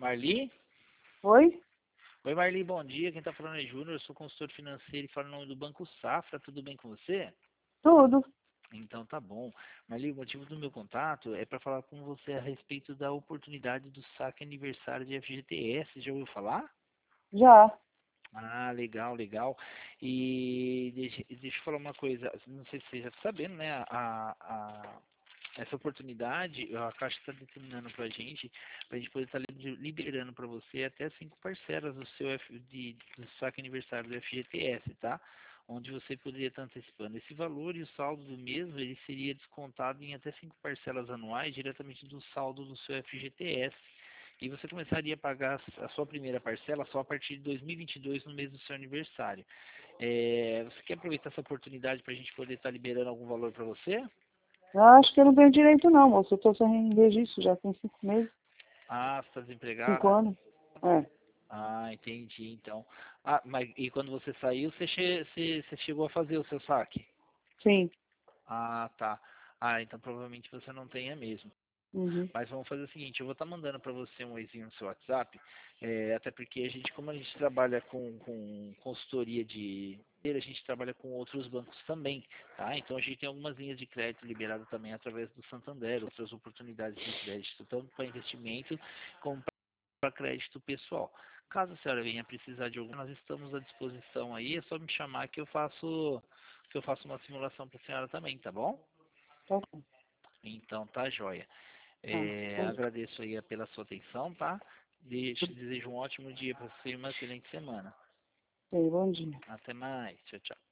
Marli? Oi? Oi, Marli, bom dia. Quem está falando é Júnior, eu sou consultor financeiro e falo em nome do Banco Safra. Tudo bem com você? Tudo. Então tá bom. Marli, o motivo do meu contato é para falar com você a respeito da oportunidade do saque aniversário de FGTS. Já ouviu falar? Já. Ah, legal, legal. E deixa eu falar uma coisa. Não sei se você já está sabendo, né? Essa oportunidade, a Caixa está determinando para a gente poder estar liberando para você até 5 parcelas do seu do saque aniversário do FGTS, tá? Onde você poderia estar antecipando esse valor e o saldo do mesmo, ele seria descontado em até 5 parcelas anuais diretamente do saldo do seu FGTS. E você começaria a pagar a sua primeira parcela só a partir de 2022, no mês do seu aniversário. Você quer aproveitar essa oportunidade para a gente poder estar liberando algum valor para você? Eu acho que eu não tenho direito não, moço. Eu tô sem registro, já tem 5 meses, Ah, você está 5 desempregada? anos. É, Ah, entendi, então. Ah, mas e quando você saiu, você chegou a fazer o seu saque? sim. Ah, tá. Ah, então provavelmente você não tenha mesmo. Uhum. Mas vamos fazer o seguinte, eu vou estar mandando para você um oizinho no seu WhatsApp, até porque como a gente trabalha com consultoria a gente trabalha com outros bancos também, tá? Então a gente tem algumas linhas de crédito liberadas também através do Santander, outras oportunidades de crédito, tanto para investimento como para crédito pessoal. Caso a senhora venha precisar de algum, nós estamos à disposição aí, é só me chamar que eu faço uma simulação para a senhora também, tá bom? Tá bom. Então tá joia. Tá. Agradeço aí pela sua atenção, tá? Desejo um ótimo dia para você e uma excelente semana. Bom dia. Até mais. Tchau, tchau.